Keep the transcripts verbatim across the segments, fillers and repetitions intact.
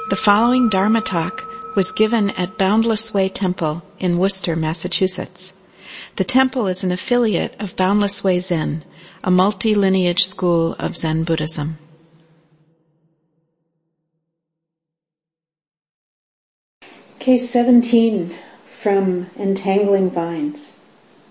The following Dharma talk was given at Boundless Way Temple in Worcester, Massachusetts. The temple is an affiliate of Boundless Way Zen, a multi-lineage school of Zen Buddhism. Case seventeen from Entangling Vines.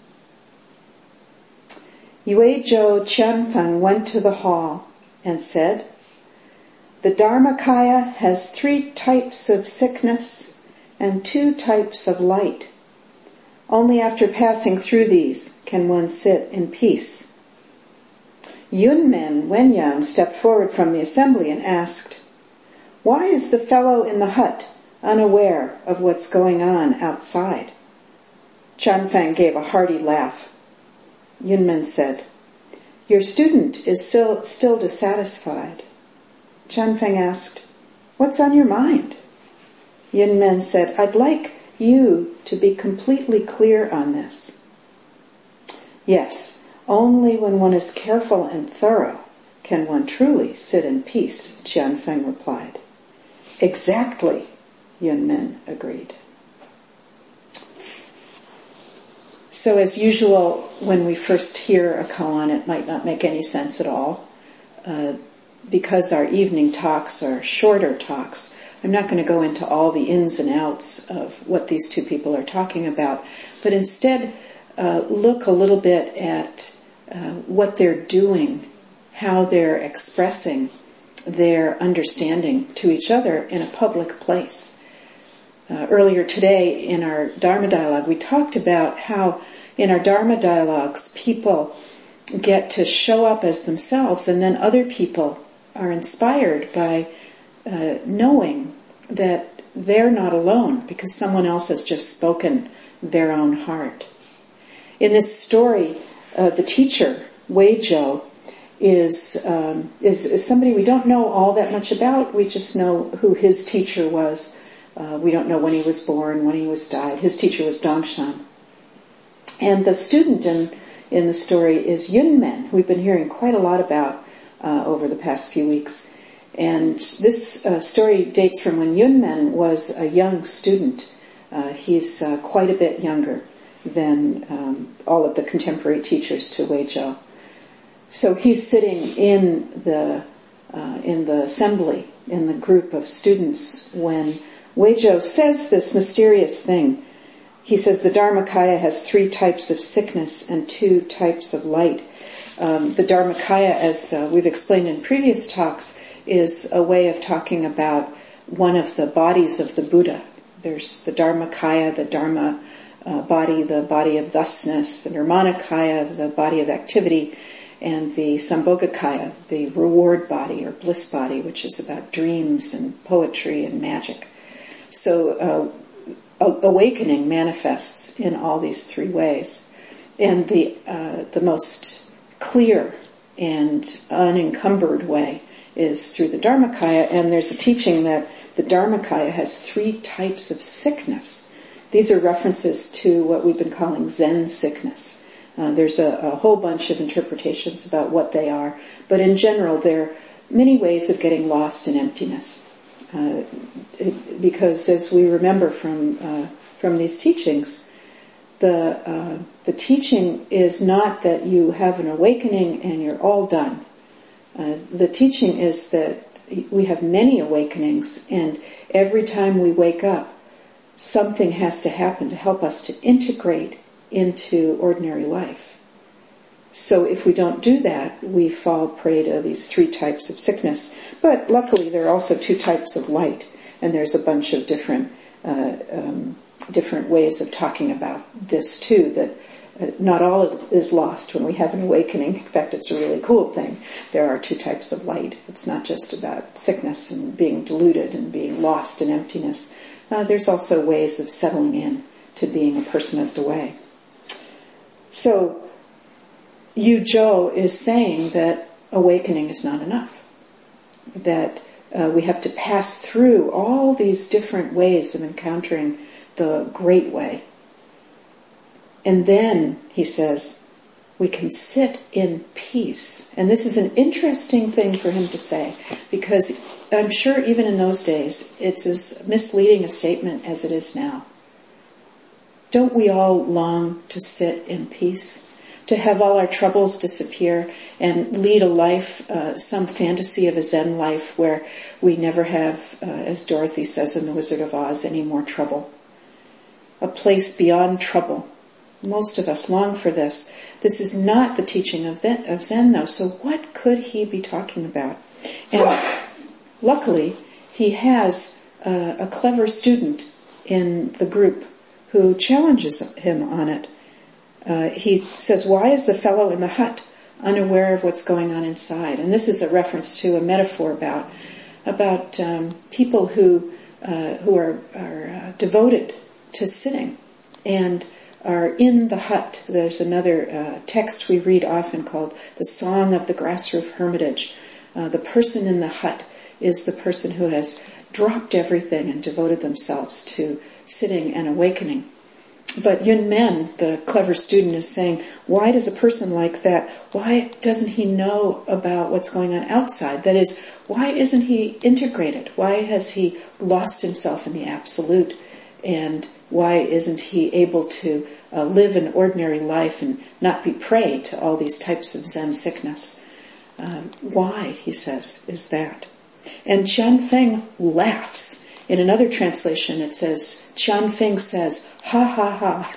Yuezhou Qianfeng went to the hall and said, "The Dharmakaya has three types of sickness and two types of light. Only after passing through these can one sit in peace." Yunmen Wenyan stepped forward from the assembly and asked, "Why is the fellow in the hut unaware of what's going on outside?" Qianfeng gave a hearty laugh. Yunmen said, "Your student is still, still dissatisfied." Qianfeng asked, "What's on your mind?" Yunmen said, "I'd like you to be completely clear on this." "Yes, only when one is careful and thorough can one truly sit in peace," Qianfeng replied. "Exactly," Yunmen agreed. So as usual, when we first hear a koan, it might not make any sense at all. Uh, because our evening talks are shorter talks, I'm not going to go into all the ins and outs of what these two people are talking about, but instead uh, look a little bit at uh, what they're doing, how they're expressing their understanding to each other in a public place. Uh, earlier today in our Dharma dialogue, we talked about how in our Dharma dialogues people get to show up as themselves, and then other people are inspired by uh, knowing that they're not alone because someone else has just spoken their own heart. In this story, uh, the teacher, Weizhou, is, um, is is somebody we don't know all that much about. We just know who his teacher was. Uh, we don't know when he was born, when he was died. His teacher was Dongshan. And the student in, in the story is Yunmen, who we've been hearing quite a lot about uh, over the past few weeks. And this uh, story dates from when Yunmen was a young student. Uh, he's uh, quite a bit younger than um, all of the contemporary teachers to Weizhou. So he's sitting in the uh, in the assembly, in the group of students, when Weizhou says this mysterious thing. He says the Dharmakaya has three types of sickness and two types of light. Um, the Dharmakaya, as uh, we've explained in previous talks, is a way of talking about one of the bodies of the Buddha. There's the Dharmakaya, the Dharma uh, body, the body of thusness, the Nirmanakaya, the body of activity, and the Sambhogakaya, the reward body or bliss body, which is about dreams and poetry and magic. So uh, awakening manifests in all these three ways. And the uh, the most clear and unencumbered way is through the Dharmakaya, and there's a teaching that the Dharmakaya has three types of sickness. These are references to what we've been calling Zen sickness. Uh, there's a, a whole bunch of interpretations about what they are, but in general, there are many ways of getting lost in emptiness. Uh, it, because as we remember from uh, from these teachings, the uh, the teaching is not that you have an awakening and you're all done. Uh, the teaching is that we have many awakenings, and every time we wake up, something has to happen to help us to integrate into ordinary life. So if we don't do that, we fall prey to these three types of sickness. But luckily there are also two types of light, and there's a bunch of different uh, um, different ways of talking about this too, that uh, not all is lost when we have an awakening. In fact, it's a really cool thing. There are two types of light. It's not just about sickness and being deluded and being lost in emptiness. Uh, there's also ways of settling in to being a person of the way. So Yuezhou is saying that awakening is not enough, that uh, we have to pass through all these different ways of encountering the great way. And then, he says, we can sit in peace. And this is an interesting thing for him to say, because I'm sure even in those days, it's as misleading a statement as it is now. Don't we all long to sit in peace? To have all our troubles disappear and lead a life, uh, some fantasy of a Zen life where we never have, uh, as Dorothy says in The Wizard of Oz, any more trouble. A place beyond trouble. Most of us long for this. This is not the teaching of, the, of Zen, though, so what could he be talking about? And luckily, he has uh, a clever student in the group who challenges him on it. Uh, he says, why is the fellow in the hut unaware of what's going on inside? And this is a reference to a metaphor about about um, people who uh, who are, are uh, devoted to sitting and are in the hut. There's another uh, text we read often called The Song of the Grassroof Hermitage. Uh, the person in the hut is the person who has dropped everything and devoted themselves to sitting and awakening. But Yun Men, the clever student, is saying, why does a person like that, why doesn't he know about what's going on outside? That is, why isn't he integrated? Why has he lost himself in the absolute? And why isn't he able to uh, live an ordinary life and not be prey to all these types of Zen sickness? Uh, why, he says, is that? And Qian Feng laughs. In another translation it says, Qian Feng says, ha ha ha.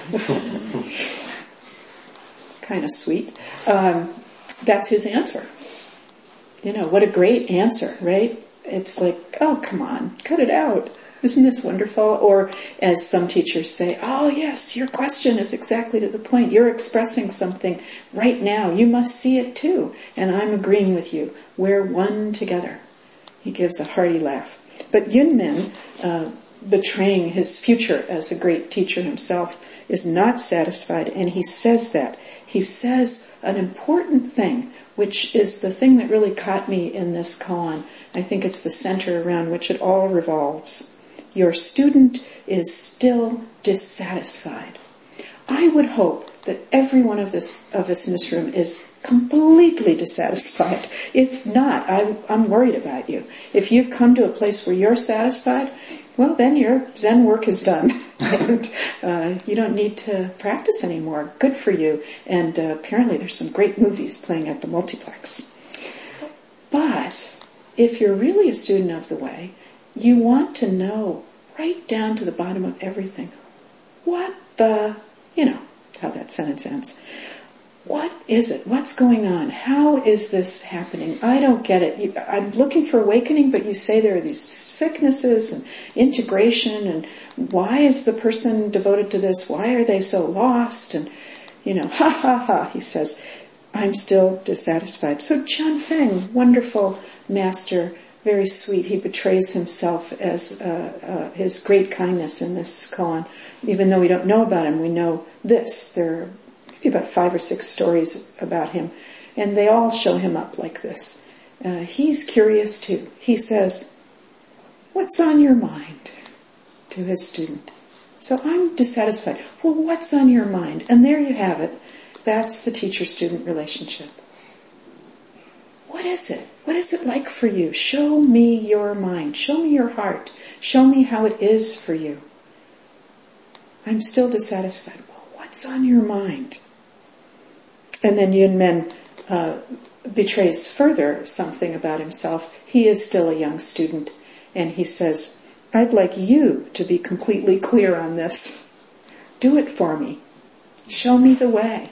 Kind of sweet. Um, that's his answer. You know, what a great answer, right? It's like, oh, come on, cut it out. Isn't this wonderful? Or as some teachers say, oh yes, your question is exactly to the point. You're expressing something right now. You must see it too. And I'm agreeing with you. We're one together. He gives a hearty laugh. But Yun Men, uh, betraying his future as a great teacher himself, is not satisfied, and he says that. He says an important thing, which is the thing that really caught me in this koan. I think it's the center around which it all revolves. Your student is still dissatisfied. I would hope that every one of this of us in this room is completely dissatisfied. If not, I, I'm worried about you. If you've come to a place where you're satisfied, well, then your Zen work is done. and uh, you don't need to practice anymore. Good for you. And uh, apparently there's some great movies playing at the multiplex. But if you're really a student of the way, you want to know right down to the bottom of everything. What the, you know, how that sentence ends. What is it? What's going on? How is this happening? I don't get it. You, I'm looking for awakening, but you say there are these sicknesses and integration, and why is the person devoted to this? Why are they so lost? And, you know, ha ha ha, he says, I'm still dissatisfied. So Qian Feng, wonderful master, very sweet. He betrays himself as uh, uh, his great kindness in this koan. Even though we don't know about him, we know this. There are about five or six stories about him, and they all show him up like this. Uh, he's curious too. He says, what's on your mind? To his student. So I'm dissatisfied. Well, what's on your mind? And there you have it. That's the teacher-student relationship. What is it? What is it like for you? Show me your mind. Show me your heart. Show me how it is for you. I'm still dissatisfied. Well, what's on your mind? And then Yun Men uh, betrays further something about himself. He is still a young student, and he says, I'd like you to be completely clear on this. Do it for me. Show me the way.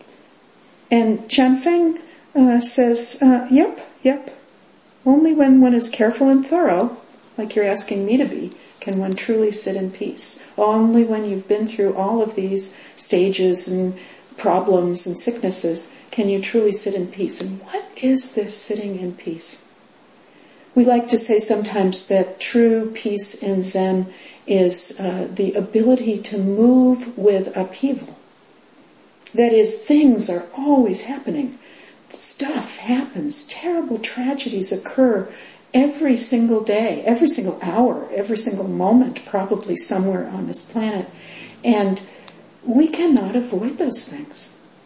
And Qian Feng uh, says, uh, yep, yep. Only when one is careful and thorough, like you're asking me to be, can one truly sit in peace. Only when you've been through all of these stages and problems and sicknesses can you truly sit in peace. And what is this sitting in peace? We like to say sometimes that true peace in Zen is uh, the ability to move with upheaval. That is, things are always happening. Stuff happens. Terrible tragedies occur every single day, every single hour, every single moment, probably somewhere on this planet. And we cannot avoid those things.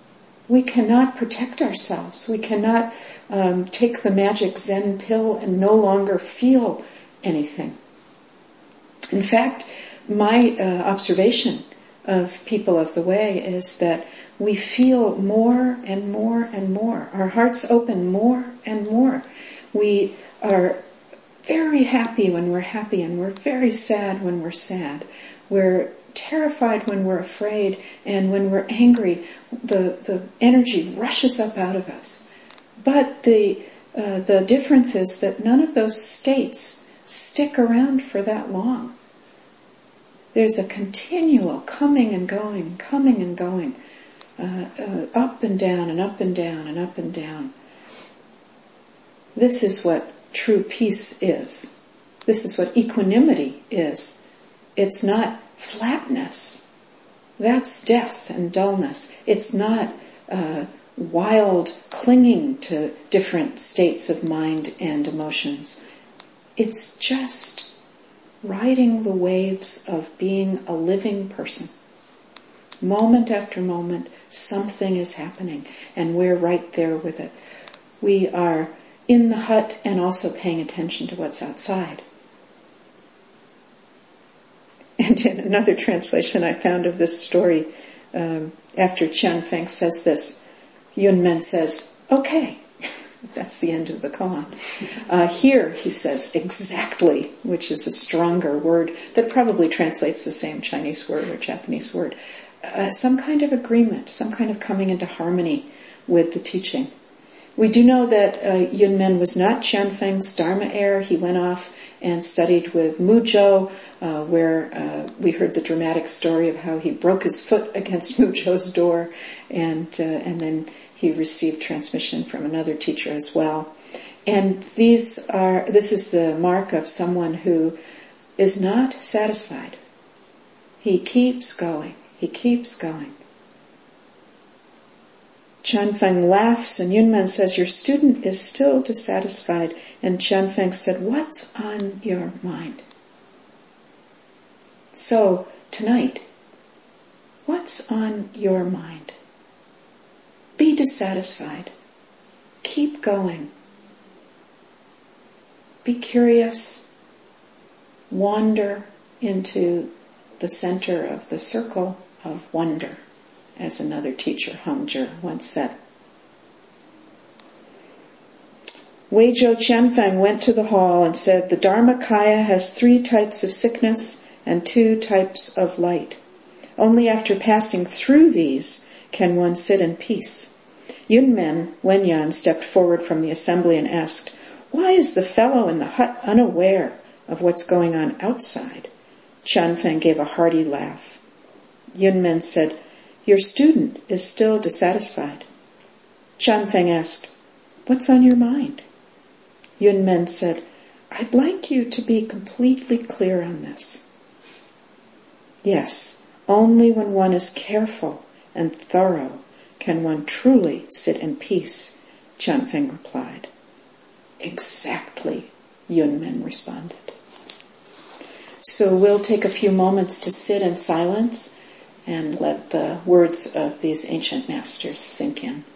We cannot protect ourselves. We cannot um, take the magic Zen pill and no longer feel anything. In fact, my uh, observation of people of the way is that we feel more and more and more. Our hearts open more and more. We are very happy when we're happy, and we're very sad when we're sad. We're terrified when we're afraid, and when we're angry, the, the energy rushes up out of us. But the uh, the difference is that none of those states stick around for that long. There's a continual coming and going, coming and going, uh, uh, up and down and up and down and up and down. This is what true peace is. This is what equanimity is. It's not flatness. That's death and dullness. It's not uh, wild clinging to different states of mind and emotions. It's just riding the waves of being a living person. Moment after moment, something is happening, and we're right there with it. We are in the hut and also paying attention to what's outside. And in another translation I found of this story, um, after Qian Feng says this, Yun Men says, okay. That's the end of the koan. Uh, here he says exactly, which is a stronger word that probably translates the same Chinese word or Japanese word. Uh, some kind of agreement, some kind of coming into harmony with the teaching. We do know that uh, Yun Men was not Qian Feng's Dharma heir. He went off and studied with Mu Zhou, uh, where uh, we heard the dramatic story of how he broke his foot against Mu Zhou's door, and uh, and then he received transmission from another teacher as well. And these are this is the mark of someone who is not satisfied. He keeps going. He keeps going. Qian Feng laughs, and Yun Men says, your student is still dissatisfied. And Qian Feng said, what's on your mind? So, tonight, what's on your mind? Be dissatisfied. Keep going. Be curious. Wander into the center of the circle of wonder, as another teacher, Heng Zhi, once said. Weizhou Qianfeng went to the hall and said, the Dharmakaya has three types of sickness and two types of light. Only after passing through these can one sit in peace. Yunmen Wenyan stepped forward from the assembly and asked, why is the fellow in the hut unaware of what's going on outside? Qianfeng gave a hearty laugh. Yunmen said, your student is still dissatisfied. Qianfeng asked, what's on your mind? Yunmen said, I'd like you to be completely clear on this. Yes, only when one is careful and thorough can one truly sit in peace, Qianfeng replied. Exactly, Yunmen responded. So we'll take a few moments to sit in silence and let the words of these ancient masters sink in.